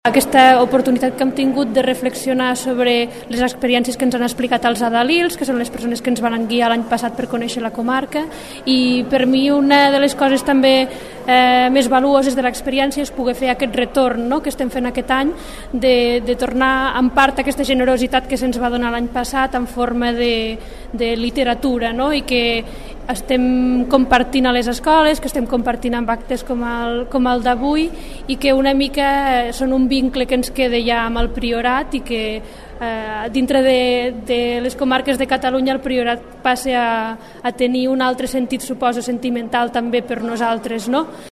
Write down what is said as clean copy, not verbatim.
Aquesta oportunitat que hem tingut de reflexionar sobre les experiències que ens han explicat els adalils, que són les persones que ens van guiar l'any passat per conèixer la comarca, i per mi una de les coses també més valuoses de l'experiència és poder fer aquest retorn, no?, que estem fent aquest any, de tornar en part aquesta generositat que se'ns va donar l'any passat en forma de literatura, no?, i que estem compartint a les escoles, que estem compartint amb actes com el d'avui, i que una mica són un vincle que ens queda ja amb el Priorat, i que dintre de les comarques de Catalunya el Priorat passa a tenir un altre sentit, suposo, sentimental també per nosaltres, no?